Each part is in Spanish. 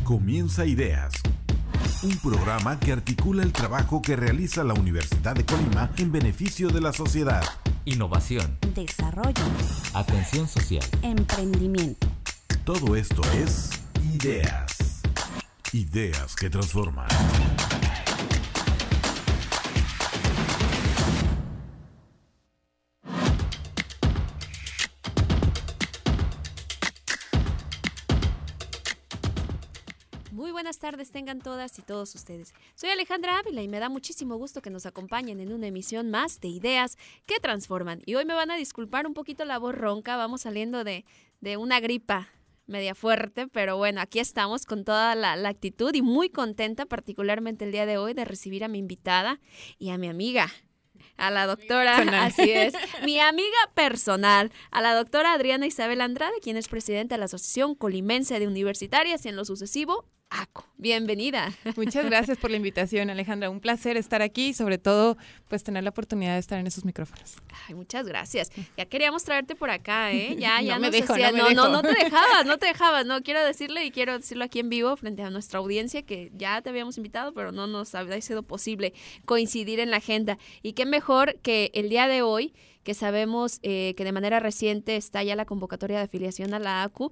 Comienza Ideas, un programa que articula el trabajo que realiza la Universidad de Colima en beneficio de la sociedad. Innovación, desarrollo, atención social, emprendimiento. Todo esto es Ideas. Ideas que transforman. Muy buenas tardes tengan todas y todos ustedes. Soy Alejandra Ávila y me da muchísimo gusto que nos acompañen en una emisión más de Ideas que Transforman. Y hoy me van a disculpar un poquito la voz ronca, vamos saliendo de una gripa media fuerte, pero bueno, aquí estamos con toda la actitud y muy contenta, particularmente el día de hoy, de recibir a mi invitada y a mi amiga. A la doctora, así es, mi amiga personal, a la doctora Adriana Isabel Andrade, quien es presidenta de la Asociación Colimense de Universitarias y en lo sucesivo, ACU. Bienvenida. Muchas gracias por la invitación, Alejandra. Un placer estar aquí y sobre todo, pues tener la oportunidad de estar en esos micrófonos. Ay, muchas gracias. Ya queríamos traerte por acá, ¿eh? Ya no nos me dejo, hacía... no te dejabas. No, quiero decirlo aquí en vivo frente a nuestra audiencia que ya te habíamos invitado, pero no nos había sido posible coincidir en la agenda. Y qué mejor que el día de hoy, que sabemos que de manera reciente está ya la convocatoria de afiliación a la ACU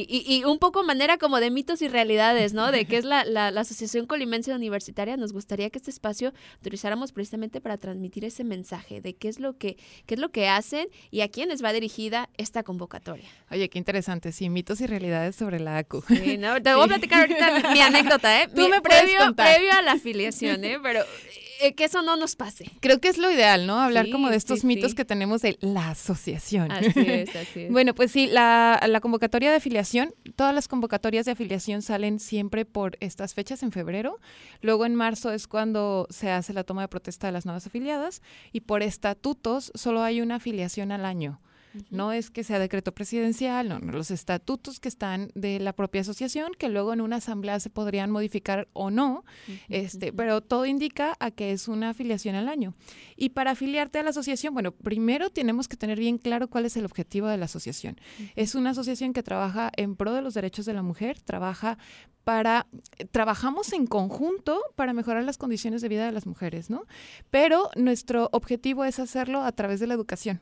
y un poco manera como de mitos y realidades, ¿no? De qué es la Asociación Colimense Universitaria. Nos gustaría que este espacio utilizáramos precisamente para transmitir ese mensaje de qué es lo que hacen y a quiénes va dirigida esta convocatoria. Oye, qué interesante, sí, mitos y realidades sobre la ACU. Sí, no, te voy a platicar ahorita mi anécdota, ¿eh? Tú me puedes contar. Previo a la afiliación, ¿eh? Pero que eso no nos pase. Creo que es lo ideal, ¿no? Hablar como de estos mitos sí. que tenemos de la asociación. Así es. Bueno, pues sí, la convocatoria de afiliación, todas las convocatorias de afiliación salen siempre por estas fechas en febrero. Luego en marzo es cuando se hace la toma de protesta de las nuevas afiliadas y por estatutos solo hay una afiliación al año. No es que sea decreto presidencial, no, los estatutos que están de la propia asociación, que luego en una asamblea se podrían modificar o no, pero todo indica a que es una afiliación al año. Y para afiliarte a la asociación, bueno, primero tenemos que tener bien claro cuál es el objetivo de la asociación. Es una asociación que trabaja en pro de los derechos de la mujer, trabajamos en conjunto para mejorar las condiciones de vida de las mujeres, ¿no? Pero nuestro objetivo es hacerlo a través de la educación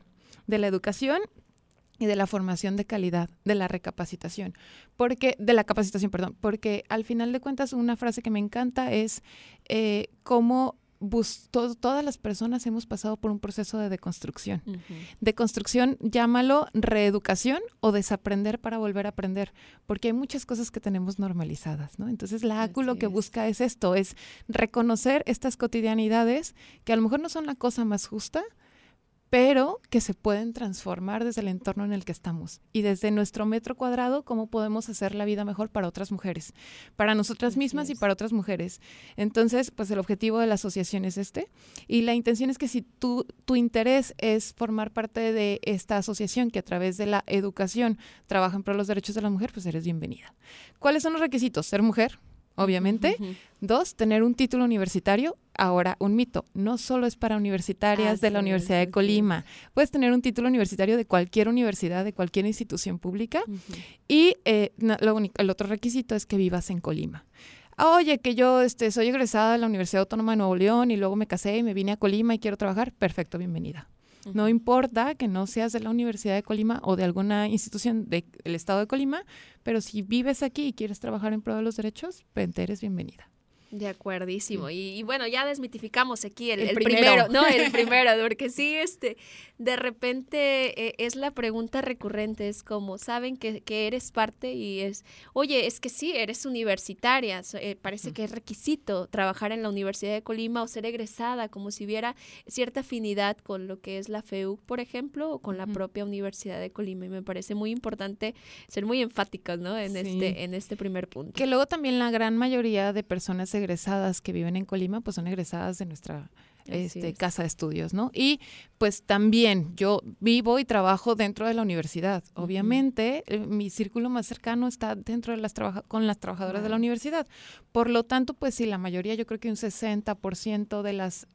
y de la formación de calidad, de la capacitación, porque al final de cuentas una frase que me encanta es cómo todas las personas hemos pasado por un proceso de deconstrucción. Deconstrucción, llámalo reeducación o desaprender para volver a aprender, porque hay muchas cosas que tenemos normalizadas, ¿no? Entonces la ACU lo que busca es esto, es reconocer estas cotidianidades que a lo mejor no son la cosa más justa, pero que se pueden transformar desde el entorno en el que estamos y desde nuestro metro cuadrado, cómo podemos hacer la vida mejor para otras mujeres, para nosotras mismas y para otras mujeres. Entonces, pues el objetivo de la asociación es y la intención es que si tu interés es formar parte de esta asociación que a través de la educación trabaja en pro de los derechos de la mujer, pues eres bienvenida. ¿Cuáles son los requisitos? Ser mujer, obviamente. 2, tener un título universitario. Ahora, un mito, no solo es para universitarias de la Universidad de Colima. Puedes tener un título universitario de cualquier universidad, de cualquier institución pública. Y el otro requisito es que vivas en Colima. Oye, que yo soy egresada de la Universidad Autónoma de Nuevo León y luego me casé y me vine a Colima y quiero trabajar. Perfecto, bienvenida. No importa que no seas de la Universidad de Colima o de alguna institución del estado de Colima, pero si vives aquí y quieres trabajar en pro de los derechos, eres bienvenida. De acuerdísimo. Y bueno, ya desmitificamos aquí el primero. No, el primero, porque sí, de repente es la pregunta recurrente, es como, saben que eres parte y es, oye, es que sí, eres universitaria, parece que es requisito trabajar en la Universidad de Colima o ser egresada, como si hubiera cierta afinidad con lo que es la FEUC, por ejemplo, o con la propia Universidad de Colima, y me parece muy importante ser muy enfáticos, ¿no? En este primer punto. Que luego también la gran mayoría de personas egresadas que viven en Colima, pues son egresadas de nuestra casa de estudios, ¿no? Y pues también yo vivo y trabajo dentro de la universidad. Obviamente, mi círculo más cercano está dentro de con las trabajadoras de la universidad. Por lo tanto, pues sí, la mayoría, yo creo que un 60% de las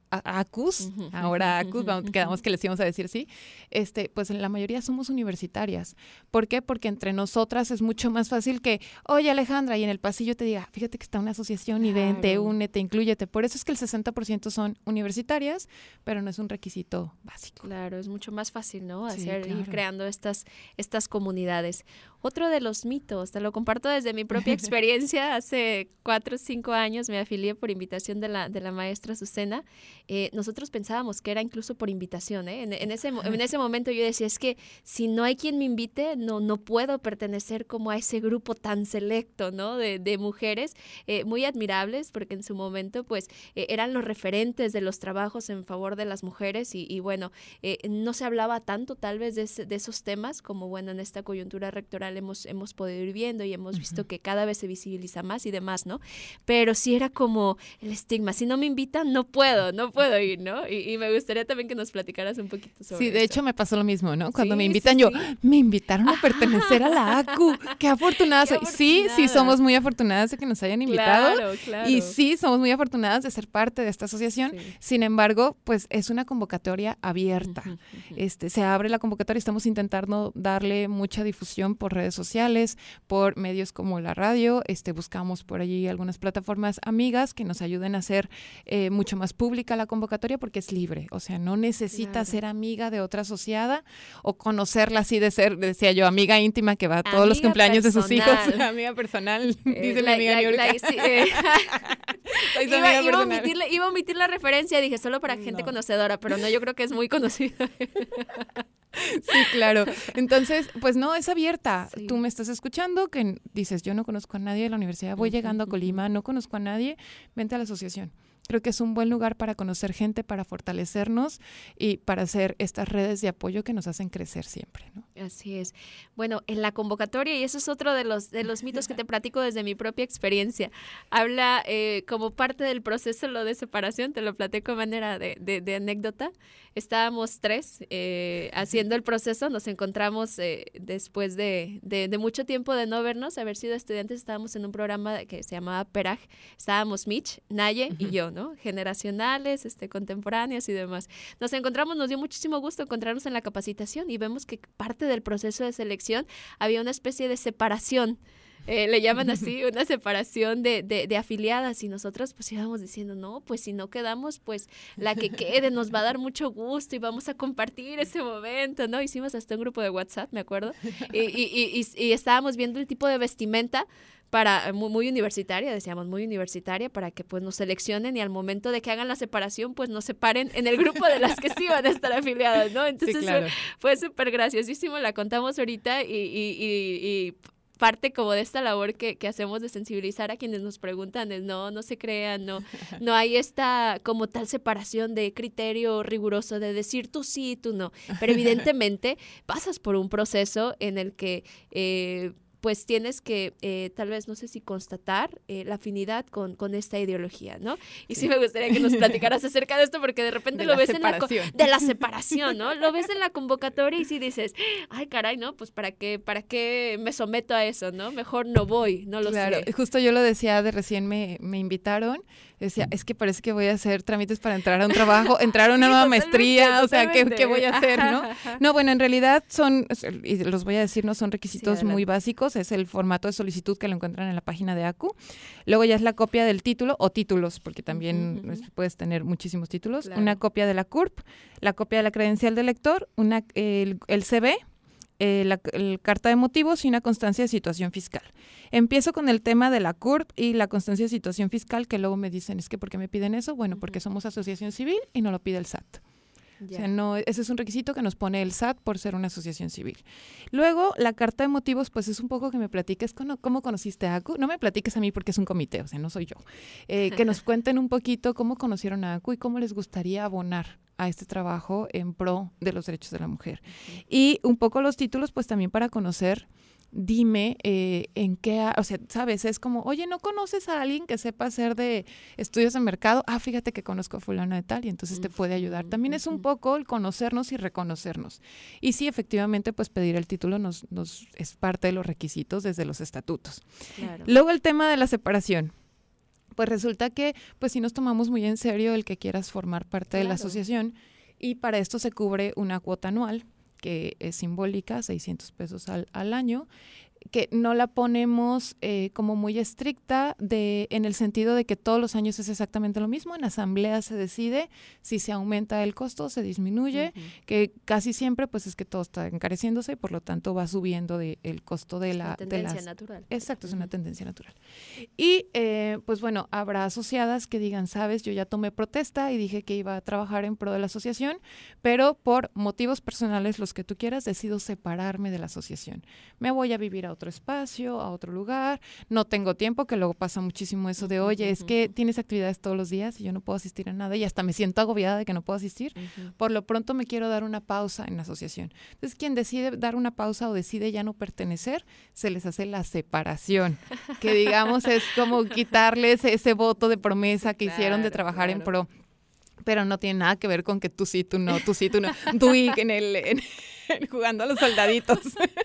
ACUS, ahora ACUS, quedamos que les íbamos a decir sí, pues la mayoría somos universitarias. ¿Por qué? Porque entre nosotras es mucho más fácil que, oye Alejandra, y en el pasillo te diga, fíjate que está una asociación y vente, únete, inclúyete. Por eso es que el 60% son universitarias, pero no es un requisito básico. Claro, es mucho más fácil, ¿no? Sí, Ir claro. creando estas comunidades. Otro de los mitos, te lo comparto desde mi propia experiencia, hace 4 o 5 años me afilié por invitación de la maestra Azucena. Nosotros pensábamos que era incluso por invitación, ¿eh? En ese momento yo decía, es que si no hay quien me invite, no puedo pertenecer como a ese grupo tan selecto, ¿no? De mujeres muy admirables, porque en su momento pues eran los referentes de los trabajos en favor de las mujeres y bueno, no se hablaba tanto tal vez de esos temas como bueno, en esta coyuntura rectoral hemos podido ir viendo y hemos visto que cada vez se visibiliza más y demás, ¿no? Pero sí era como el estigma, si no me invitan no puedo ir, ¿no? Y me gustaría también que nos platicaras un poquito sobre Sí, de eso. hecho me pasó lo mismo, ¿no? Cuando Sí, me invitan sí, yo, sí. me invitaron a pertenecer a la ACU, qué afortunada Qué soy. Sí, afortunada. somos muy afortunadas de que nos hayan invitado. Claro. Y sí, somos muy afortunadas de ser parte de esta asociación. Sí. Sin embargo, pues es una convocatoria abierta. Se abre la convocatoria, estamos intentando darle mucha difusión por redes sociales, por medios como la radio. Buscamos por allí algunas plataformas amigas que nos ayuden a hacer mucho más pública la convocatoria porque es libre. O sea, no necesitas ser amiga de otra asociada o conocerla así de ser, decía yo, amiga íntima que va a todos los Amiga cumpleaños de sus hijos. personal. Amiga personal, dice mi amiga Niurka. Sí, Soy su amiga personal. iba a omitir la referencia, dije solo para gente conocedora, pero no, yo creo que es muy conocida. Sí, claro. Entonces, pues no, es abierta. Sí. Tú me estás escuchando que dices, yo no conozco a nadie de la universidad, voy llegando a Colima, no conozco a nadie, vente a la asociación. Creo que es un buen lugar para conocer gente, para fortalecernos y para hacer estas redes de apoyo que nos hacen crecer siempre, ¿no? Así es. Bueno, en la convocatoria, y eso es otro de los mitos que te platico desde mi propia experiencia, habla como parte del proceso lo de separación, te lo platico de manera de anécdota. Estábamos 3 haciendo el proceso, nos encontramos después de mucho tiempo de no vernos, haber sido estudiantes, estábamos en un programa que se llamaba PERAG, estábamos Mitch, Naye y yo, ¿no? Generacionales, contemporáneas y demás. Nos encontramos, nos dio muchísimo gusto encontrarnos en la capacitación y vemos que parte del proceso de selección había una especie de separación. Le llaman así, una separación de afiliadas y nosotros pues íbamos diciendo, no, pues si no quedamos, pues la que quede nos va a dar mucho gusto y vamos a compartir ese momento, ¿no? Hicimos hasta un grupo de WhatsApp, me acuerdo, y estábamos viendo el tipo de vestimenta para muy universitaria, decíamos muy universitaria, para que pues nos seleccionen y al momento de que hagan la separación, pues nos separen en el grupo de las que sí van a estar afiliadas, ¿no? Entonces Sí, claro. fue súper graciosísimo, la contamos ahorita y parte como de esta labor que hacemos de sensibilizar a quienes nos preguntan es no se crean, no hay esta como tal separación de criterio riguroso de decir tú sí, tú no, pero evidentemente pasas por un proceso en el que pues tienes que tal vez, no sé si constatar la afinidad con esta ideología, ¿no? Y sí me gustaría que nos platicaras acerca de esto porque de repente lo ves de la separación, ¿no? Lo ves en la convocatoria y sí dices, ay caray, ¿no? Pues ¿para qué me someto a eso, ¿no? Mejor no voy, no lo Claro, sé. justo yo lo decía de recién me invitaron, decía, es que parece que voy a hacer trámites para entrar a un trabajo, entrar a una nueva maestría, o sea, ¿qué voy a hacer, no? No, bueno, en realidad y los voy a decir, no son requisitos muy básicos, es el formato de solicitud que lo encuentran en la página de ACU, luego ya es la copia del título o títulos, porque también puedes tener muchísimos títulos, Claro. una copia de la CURP, la copia de la credencial del lector, el CV, la carta de motivos y una constancia de situación fiscal. Empiezo con el tema de la CURP y la constancia de situación fiscal, que luego me dicen, es que ¿por qué me piden eso? Bueno, porque somos asociación civil y no lo pide el SAT. O sea, no, ese es un requisito que nos pone el SAT por ser una asociación civil. Luego, la carta de motivos, pues es un poco que me platiques cómo conociste a ACU. No me platiques a mí porque es un comité, o sea, no soy yo. Que nos cuenten un poquito cómo conocieron a ACU y cómo les gustaría abonar a este trabajo en pro de los derechos de la mujer. Y un poco los títulos, pues también para conocer, dime en qué, o sea, sabes, es como, oye, ¿no conoces a alguien que sepa hacer de estudios de mercado? Ah, fíjate que conozco a fulano de tal y entonces te puede ayudar. También es un poco el conocernos y reconocernos. Y sí, efectivamente, pues pedir el título nos es parte de los requisitos desde los estatutos. Claro. Luego el tema de la separación. Pues resulta que pues sí nos tomamos muy en serio el que quieras formar parte de la asociación, y para esto se cubre una cuota anual que es simbólica, 600 pesos al año, que no la ponemos como muy estricta en el sentido de que todos los años es exactamente lo mismo. En asamblea se decide si se aumenta el costo, se disminuye, que casi siempre pues es que todo está encareciéndose y por lo tanto va subiendo el costo de la... Es una tendencia natural. Exacto, es una tendencia natural. Y pues bueno, habrá asociadas que digan, sabes, yo ya tomé protesta y dije que iba a trabajar en pro de la asociación, pero por motivos personales, los que tú quieras, decido separarme de la asociación. Me voy a vivir a otro espacio, a otro lugar, no tengo tiempo, que luego pasa muchísimo eso de, oye, es que tienes actividades todos los días y yo no puedo asistir a nada y hasta me siento agobiada de que no puedo asistir. Por lo pronto me quiero dar una pausa en la asociación. Entonces, quien decide dar una pausa o decide ya no pertenecer, se les hace la separación, que digamos es como quitarles ese voto de promesa que hicieron de trabajar en pro. Pero no tiene nada que ver con que tú sí, tú no, tú sí, tú no, tú y jugando a los soldaditos.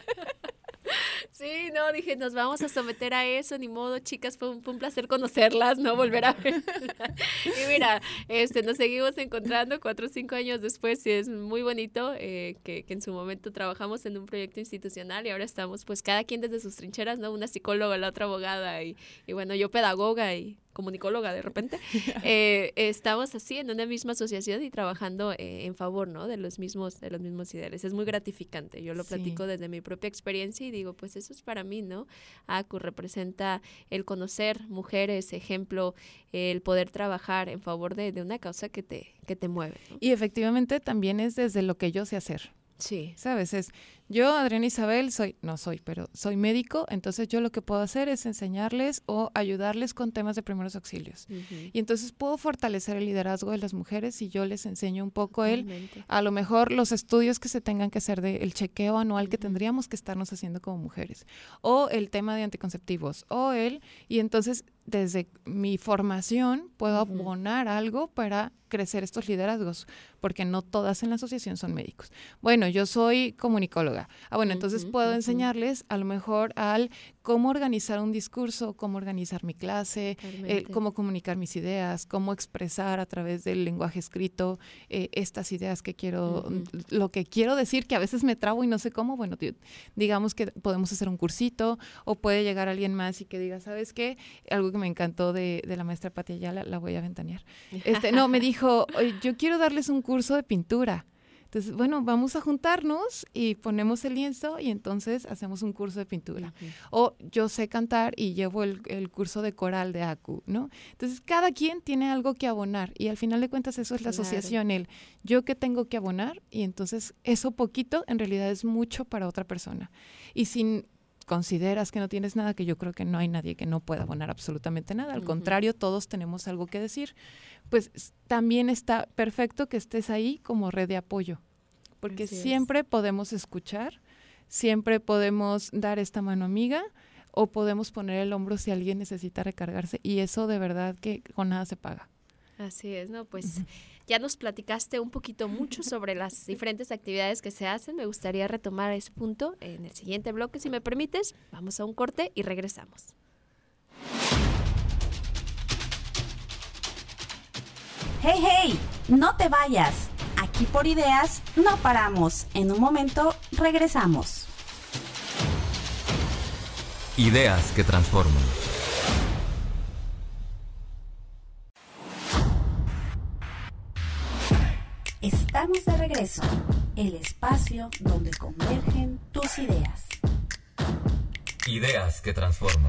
Sí, no, dije, nos vamos a someter a eso, ni modo, chicas, fue un placer conocerlas, no volver a verlas. Y mira, nos seguimos encontrando 4 o 5 años después, y es muy bonito que en su momento trabajamos en un proyecto institucional y ahora estamos pues cada quien desde sus trincheras, ¿no? Una psicóloga, la otra abogada y bueno, yo pedagoga y comunicóloga de repente, estamos así en una misma asociación y trabajando en favor, ¿no? de los mismos ideales. Es muy gratificante. Yo lo platico desde mi propia experiencia y digo, pues eso es para mí, ¿no? ACU representa el conocer mujeres, ejemplo, el poder trabajar en favor de una causa que te mueve, ¿no? Y efectivamente también es desde lo que yo sé hacer. Sí. ¿Sabes? Yo, Adriana Isabel, soy médico, entonces yo lo que puedo hacer es enseñarles o ayudarles con temas de primeros auxilios. Y entonces puedo fortalecer el liderazgo de las mujeres si yo les enseño un poco a lo mejor los estudios que se tengan que hacer del chequeo anual que tendríamos que estarnos haciendo como mujeres, o el tema de anticonceptivos, y entonces desde mi formación puedo abonar algo para crecer estos liderazgos, porque no todas en la asociación son médicos. Bueno, yo soy comunicóloga. Entonces puedo enseñarles a lo mejor cómo organizar un discurso, cómo organizar mi clase, cómo comunicar mis ideas, cómo expresar a través del lenguaje escrito estas ideas que quiero, lo que quiero decir, que a veces me trabo y no sé cómo. Bueno, digamos que podemos hacer un cursito o puede llegar alguien más y que diga, ¿sabes qué? Algo que me encantó de la maestra Pati Ayala, la voy a ventanear. Me dijo, yo quiero darles un curso de pintura. Entonces, bueno, vamos a juntarnos y ponemos el lienzo y entonces hacemos un curso de pintura. O yo sé cantar y llevo el curso de coral de ACU, ¿no? Entonces, cada quien tiene algo que abonar y al final de cuentas eso es la asociación, yo que tengo que abonar y entonces eso poquito en realidad es mucho para otra persona. Y sin consideras que no tienes nada, que yo creo que no hay nadie que no pueda abonar absolutamente nada, al contrario, todos tenemos algo que decir, pues también está perfecto que estés ahí como red de apoyo, porque siempre podemos escuchar, siempre podemos dar esta mano amiga o podemos poner el hombro si alguien necesita recargarse y eso de verdad que con nada se paga. Así es, ¿no? Pues ya nos platicaste un poquito mucho sobre las diferentes actividades que se hacen. Me gustaría retomar ese punto en el siguiente bloque, si me permites. Vamos a un corte y regresamos. ¡Hey, hey! ¡No te vayas! Aquí por Ideas no paramos. En un momento regresamos. Ideas que transforman. Estamos de regreso, el espacio donde convergen tus ideas. Ideas que transforman.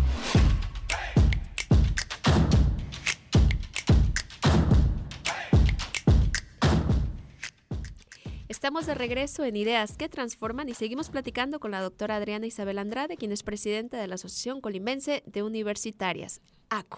Estamos de regreso en Ideas que Transforman y seguimos platicando con la doctora Adriana Isabel Andrade, quien es presidenta de la Asociación Colimense de Universitarias, ACU.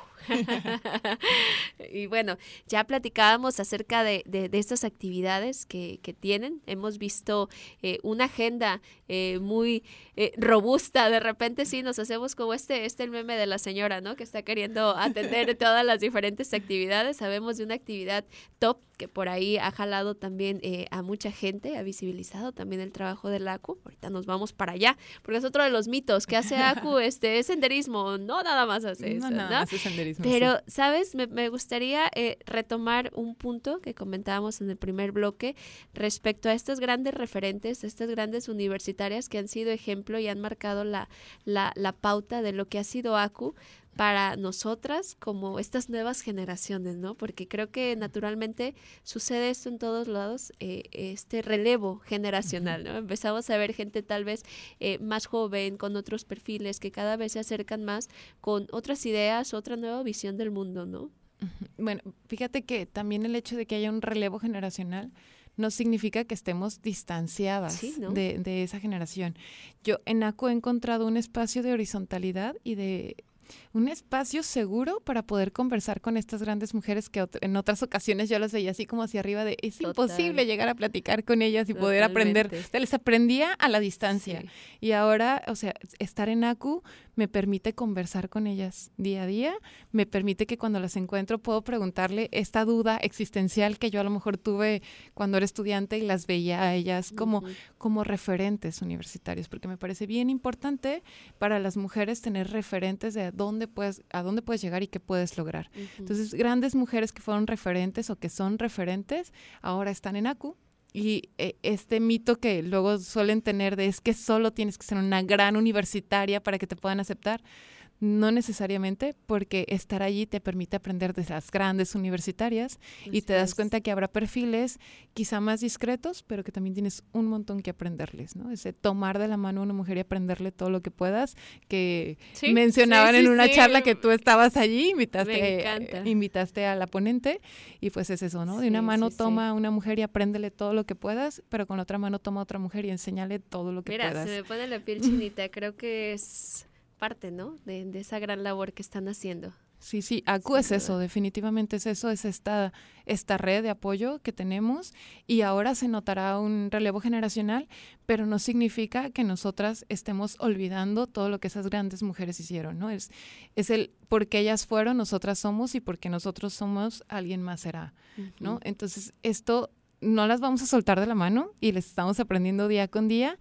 Y bueno, ya platicábamos acerca de estas actividades que tienen. Hemos visto una agenda muy robusta. De repente sí nos hacemos como el meme de la señora, ¿no? Que está queriendo atender todas las diferentes actividades. Sabemos de una actividad top que por ahí ha jalado también a mucha gente, ha visibilizado también el trabajo del ACU. Ahorita nos vamos para allá, porque es otro de los mitos que hace ACU, es senderismo, no nada más hace eso, ¿no? Hace senderismo. Pero, sí. ¿sabes? Me gustaría retomar un punto que comentábamos en el primer bloque respecto a estas grandes referentes, estas grandes universitarias que han sido ejemplo y han marcado la pauta de lo que ha sido ACU para nosotras como estas nuevas generaciones, ¿no? Porque creo que naturalmente sucede esto en todos lados, este relevo generacional, ¿no? Empezamos a ver gente tal vez más joven, con otros perfiles que cada vez se acercan más con otras ideas, otra nueva visión del mundo, ¿no? Bueno, fíjate que también el hecho de que haya un relevo generacional no significa que estemos distanciadas Sí, ¿no? de esa generación. Yo en ACU he encontrado un espacio de horizontalidad y de un espacio seguro para poder conversar con estas grandes mujeres que en otras ocasiones yo las veía así como hacia arriba de es Total. imposible llegar a platicar con ellas y poder aprender. Totalmente. O sea, les aprendía a la distancia. Sí. Y ahora, o sea, estar en ACU me permite conversar con ellas día a día, me permite que cuando las encuentro puedo preguntarle esta duda existencial que yo a lo mejor tuve cuando era estudiante y las veía a ellas como referentes universitarios, porque me parece bien importante para las mujeres tener referentes de a dónde puedes llegar y qué puedes lograr. Entonces, grandes mujeres que fueron referentes o que son referentes ahora están en ACU. Y este mito que luego suelen tener de es que solo tienes que ser una gran universitaria para que te puedan aceptar, no necesariamente, porque estar allí te permite aprender de las grandes universitarias y te das cuenta que habrá perfiles quizá más discretos, pero que también tienes un montón que aprenderles, ¿no? Ese tomar de la mano a una mujer y aprenderle todo lo que puedas, que Sí, mencionaban en una sí. charla que tú estabas allí, Me encanta. invitaste a la ponente y pues es eso, ¿no? De una Sí, mano sí, toma a una mujer y apréndele todo lo que puedas, pero con la otra mano toma a otra mujer y enséñale todo lo que Mira, puedas. se me pone la piel chinita, creo que es parte, ¿no? De esa gran labor que están haciendo. Sí, ACU Sin es eso, duda. definitivamente es eso, es esta red de apoyo que tenemos y ahora se notará un relevo generacional, pero no significa que nosotras estemos olvidando todo lo que esas grandes mujeres hicieron, ¿no? Es el porque ellas fueron, nosotras somos y porque nosotros somos, alguien más será, ¿no? Entonces, esto no las vamos a soltar de la mano y les estamos aprendiendo día con día.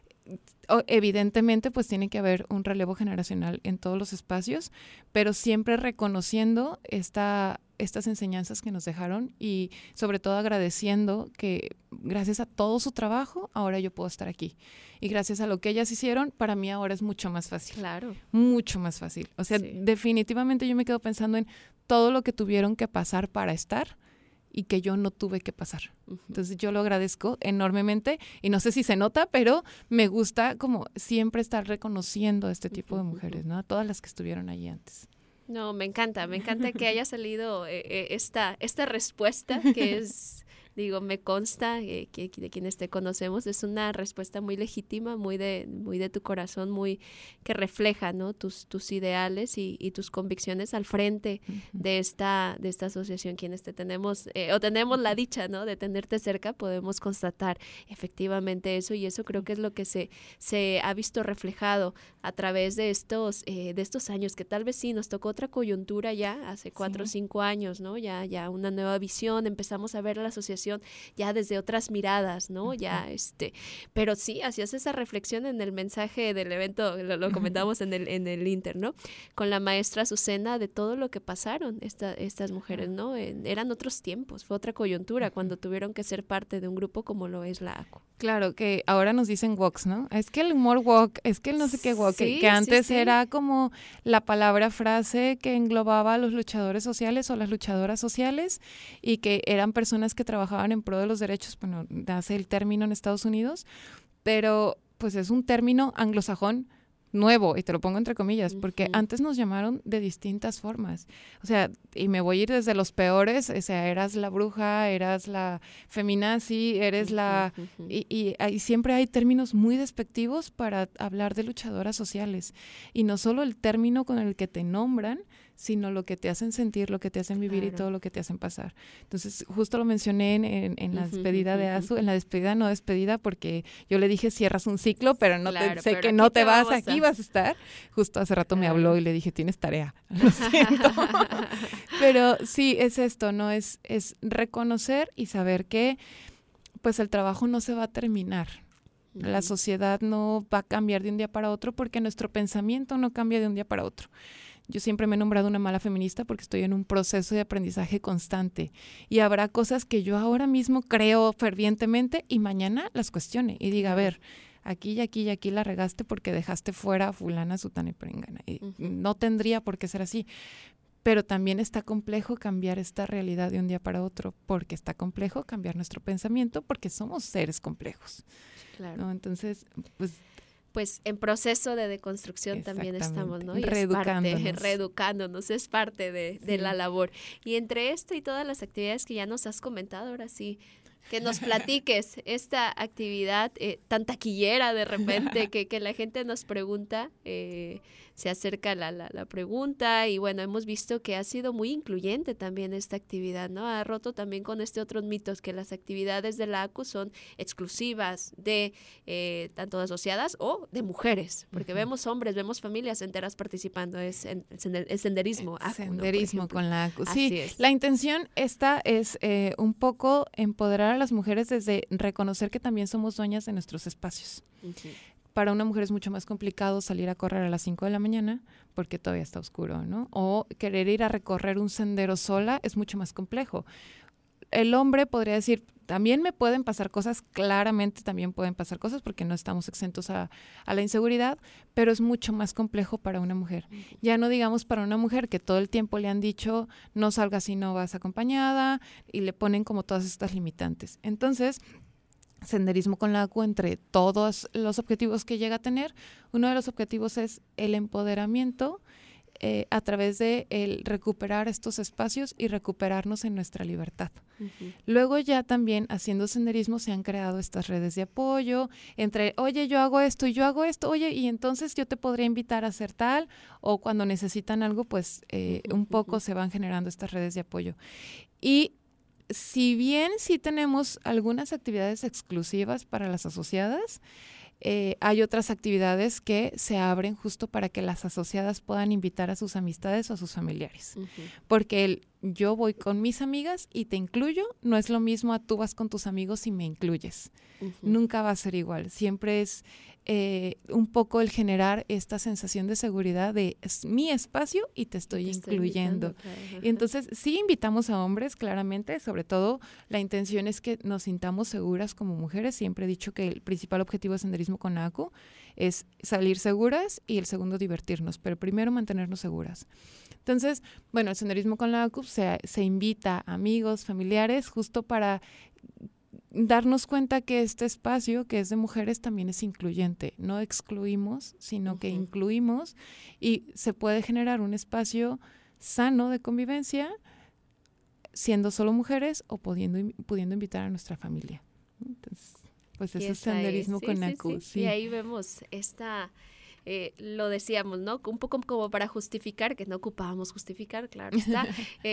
Evidentemente, pues tiene que haber un relevo generacional en todos los espacios, pero siempre reconociendo estas enseñanzas que nos dejaron y sobre todo agradeciendo que gracias a todo su trabajo, ahora yo puedo estar aquí. Y gracias a lo que ellas hicieron, para mí ahora es mucho más fácil. Claro. Mucho más fácil. O sea, definitivamente yo me quedo pensando en todo lo que tuvieron que pasar para estar y que yo no tuve que pasar. Entonces yo lo agradezco enormemente y no sé si se nota, pero me gusta como siempre estar reconociendo a este tipo de mujeres, ¿no? A todas las que estuvieron allí antes. No, me encanta que haya salido esta respuesta que es, digo, me consta que de quienes te conocemos es una respuesta muy legítima, muy de tu corazón, muy que refleja, ¿no? tus ideales y tus convicciones al frente de esta asociación. Quienes te tenemos o tenemos la dicha, ¿no? de tenerte cerca, podemos constatar efectivamente eso y eso creo que es lo que se ha visto reflejado a través de estos años, que tal vez sí nos tocó otra coyuntura ya hace 4 o 5 años, ¿no? Ya una nueva visión, empezamos a ver la asociación ya desde otras miradas, ¿no? Ya pero sí, hacías esa reflexión en el mensaje del evento, lo comentamos en el Inter, ¿no? Con la maestra Azucena de todo lo que pasaron estas mujeres, ¿no? Eran otros tiempos, fue otra coyuntura cuando tuvieron que ser parte de un grupo como lo es la ACU. Claro, que ahora nos dicen woks, ¿no? Es que el humor woke, es que el no sé qué woke, que antes era como la palabra frase que englobaba a los luchadores sociales o las luchadoras sociales y que eran personas que trabajaban en pro de los derechos, bueno, nace el término en Estados Unidos, pero pues es un término anglosajón nuevo, y te lo pongo entre comillas, porque antes nos llamaron de distintas formas. O sea, y me voy a ir desde los peores, o sea, eras la bruja, eras la feminazi, eres la... Y siempre hay términos muy despectivos para hablar de luchadoras sociales. Y no solo el término con el que te nombran, sino lo que te hacen sentir, lo que te hacen vivir y todo lo que te hacen pasar. Entonces, justo lo mencioné en la despedida de Azu, en la despedida no despedida, porque yo le dije cierras un ciclo, pero no sé que no te vas, aquí vas a estar. Justo hace rato me habló y le dije, tienes tarea, lo siento. Pero sí, es esto, ¿no? Es reconocer y saber que pues el trabajo no se va a terminar. La sociedad no va a cambiar de un día para otro porque nuestro pensamiento no cambia de un día para otro. yo siempre me he nombrado una mala feminista porque estoy en un proceso de aprendizaje constante y habrá cosas que yo ahora mismo creo fervientemente y mañana las cuestione y diga, a ver, aquí y aquí y aquí la regaste porque dejaste fuera a fulana, sutana y perengana. Y no tendría por qué ser así. Pero también está complejo cambiar esta realidad de un día para otro, porque está complejo cambiar nuestro pensamiento, porque somos seres complejos. Claro. ¿No? Entonces, pues en proceso de deconstrucción también estamos, ¿no? Y reeducándonos, es parte de la labor. Y entre esto y todas las actividades que ya nos has comentado, ahora sí, que nos platiques esta actividad tan taquillera de repente que la gente nos pregunta, se acerca la pregunta y bueno, hemos visto que ha sido muy incluyente también esta actividad, ¿no? Ha roto también con otros mitos que las actividades de la ACU son exclusivas de tanto de asociadas o de mujeres, porque vemos hombres, vemos familias enteras participando, es senderismo ACU, senderismo, ¿no? Con la ACU. Sí, así es. La intención esta es un poco empoderar a las mujeres desde reconocer que también somos dueñas de nuestros espacios. Para una mujer es mucho más complicado salir a correr a las 5 de la mañana porque todavía está oscuro, ¿no? O querer ir a recorrer un sendero sola es mucho más complejo. El hombre podría decir, también me pueden pasar cosas, claramente también pueden pasar cosas porque no estamos exentos a la inseguridad, pero es mucho más complejo para una mujer. Ya no digamos para una mujer que todo el tiempo le han dicho, no salgas si no vas acompañada, y le ponen como todas estas limitantes. Entonces, senderismo con la ACU, entre todos los objetivos que llega a tener, uno de los objetivos es el empoderamiento a través de el recuperar estos espacios y recuperarnos en nuestra libertad. Luego ya también haciendo senderismo se han creado estas redes de apoyo entre, oye, yo hago esto y yo hago esto, oye, y entonces yo te podría invitar a hacer tal, o cuando necesitan algo, pues un poco se van generando estas redes de apoyo. Y si bien sí tenemos algunas actividades exclusivas para las asociadas, hay otras actividades que se abren justo para que las asociadas puedan invitar a sus amistades o a sus familiares. Porque yo voy con mis amigas y te incluyo, no es lo mismo a tú vas con tus amigos y me incluyes. Nunca va a ser igual. Siempre es un poco el generar esta sensación de seguridad de es mi espacio y te estoy incluyendo. Y entonces sí invitamos a hombres, claramente, sobre todo la intención es que nos sintamos seguras como mujeres. Siempre he dicho que el principal objetivo de senderismo con ACU es salir seguras y el segundo divertirnos, pero primero mantenernos seguras. Entonces, bueno, el senderismo con la ACU se invita a amigos, familiares, justo para darnos cuenta que este espacio que es de mujeres también es incluyente. No excluimos, sino que incluimos y se puede generar un espacio sano de convivencia siendo solo mujeres o pudiendo invitar a nuestra familia. Entonces, pues eso es senderismo con ACU. Sí. Y ahí vemos esta... lo decíamos, ¿no? Un poco como para justificar, que no ocupábamos justificar, claro está,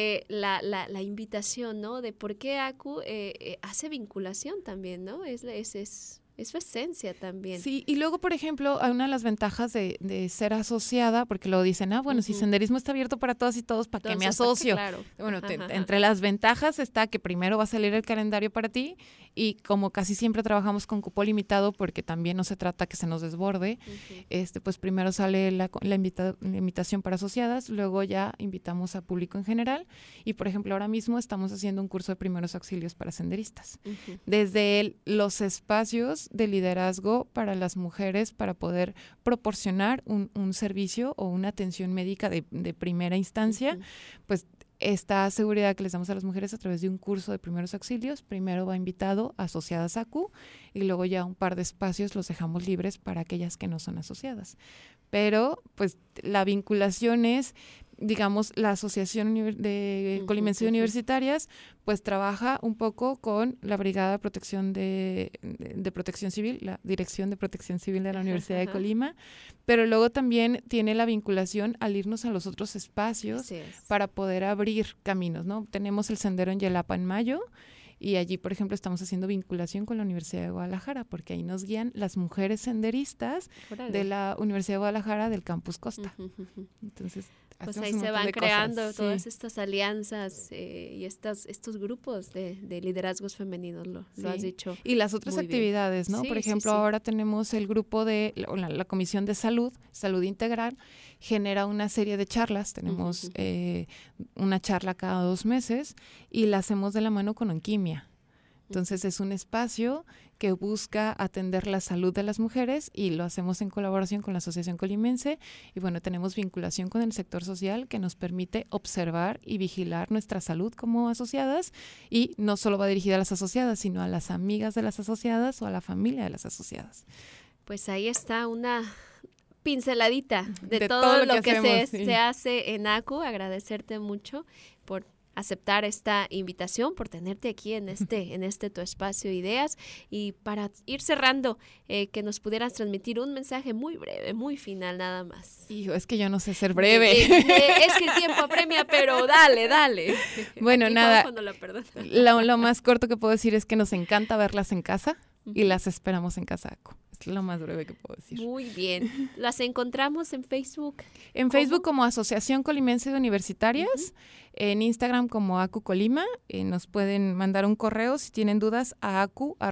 la invitación, ¿no? De por qué ACU hace vinculación también, ¿no? Es su esencia también. Sí, y luego, por ejemplo, hay una de las ventajas de ser asociada, porque luego dicen, bueno, si senderismo está abierto para todas y todos, ¿para qué me asocio? Claro. Bueno, entre las ventajas está que primero va a salir el calendario para ti y como casi siempre trabajamos con cupo limitado, porque también no se trata que se nos desborde, pues primero sale la invitación para asociadas, luego ya invitamos a público en general y, por ejemplo, ahora mismo estamos haciendo un curso de primeros auxilios para senderistas. Desde los espacios de liderazgo para las mujeres para poder proporcionar un servicio o una atención médica de primera instancia, pues esta seguridad que les damos a las mujeres a través de un curso de primeros auxilios, primero va invitado a asociadas ACU y luego ya un par de espacios los dejamos libres para aquellas que no son asociadas. Pero pues la vinculación es, digamos, la Asociación de Colimense de Universitarias, pues trabaja un poco con la Brigada de Protección de Protección Civil, la Dirección de Protección Civil de la Universidad de Colima, pero luego también tiene la vinculación al irnos a los otros espacios para poder abrir caminos, ¿no? Tenemos el sendero en Yelapa en mayo Y allí, por ejemplo, estamos haciendo vinculación con la Universidad de Guadalajara, porque ahí nos guían las mujeres senderistas de la Universidad de Guadalajara del Campus Costa. Entonces, pues ahí se van creando todas estas alianzas y estos grupos de liderazgos femeninos, lo has dicho. Y las otras actividades, ¿no? Por ejemplo, ahora tenemos el grupo de la Comisión de Salud Integral, genera una serie de charlas. Tenemos una charla cada 2 meses y la hacemos de la mano con Onquimia. Entonces es un espacio que busca atender la salud de las mujeres y lo hacemos en colaboración con la Asociación Colimense. Y bueno, tenemos vinculación con el sector social que nos permite observar y vigilar nuestra salud como asociadas, y no solo va dirigida a las asociadas, sino a las amigas de las asociadas o a la familia de las asociadas. Pues ahí está una pinceladita de todo lo que hacemos, se hace en ACU. Agradecerte mucho por aceptar esta invitación, por tenerte aquí en este tu espacio de ideas, y para ir cerrando, que nos pudieras transmitir un mensaje muy breve, muy final, nada más. Hijo, es que yo no sé ser breve. Es que el tiempo apremia, pero dale. Bueno, aquí nada, lo más corto que puedo decir es que nos encanta verlas en casa y las esperamos en Casa ACU. Es lo más breve que puedo decir. Muy bien. ¿Las encontramos en Facebook? En Facebook como Asociación Colimense de Universitarias, en Instagram como ACU Colima. Nos pueden mandar un correo si tienen dudas a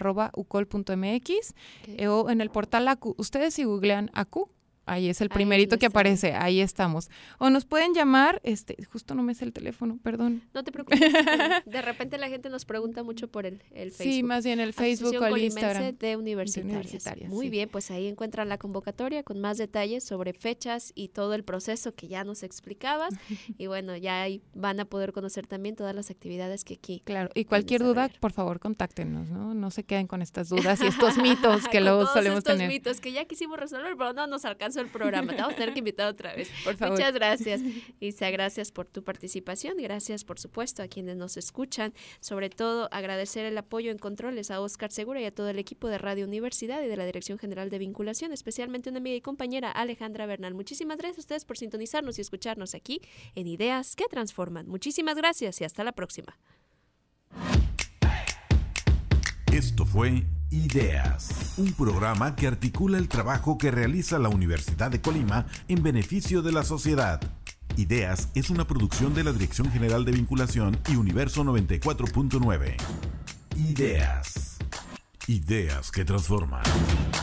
acu@ucol.mx, o en el portal ACU. Ustedes si googlean ACU, ahí es el primerito que aparece, ahí estamos. O nos pueden llamar, justo no me sé el teléfono, perdón. No te preocupes, de repente la gente nos pregunta mucho por el Facebook. Sí, más bien el Facebook o el Instagram. De universitarias. Muy bien, pues ahí encuentran la convocatoria con más detalles sobre fechas y todo el proceso que ya nos explicabas. Y bueno, ya ahí van a poder conocer también todas las actividades que aquí. Claro, y cualquier duda, por favor, contáctenos, ¿no? No se queden con estas dudas y estos mitos que luego solemos tener. Estos mitos que ya quisimos resolver, pero no nos alcanzó el programa. Te vamos a tener que invitar otra vez. Por favor. Muchas gracias, Isa. Gracias por tu participación. Gracias, por supuesto, a quienes nos escuchan. Sobre todo, agradecer el apoyo en controles a Óscar Segura y a todo el equipo de Radio Universidad y de la Dirección General de Vinculación, especialmente una amiga y compañera, Alejandra Bernal. Muchísimas gracias a ustedes por sintonizarnos y escucharnos aquí en Ideas que Transforman. Muchísimas gracias y hasta la próxima. Esto fue Ideas, un programa que articula el trabajo que realiza la Universidad de Colima en beneficio de la sociedad. Ideas es una producción de la Dirección General de Vinculación y Universo 94.9. Ideas que transforman.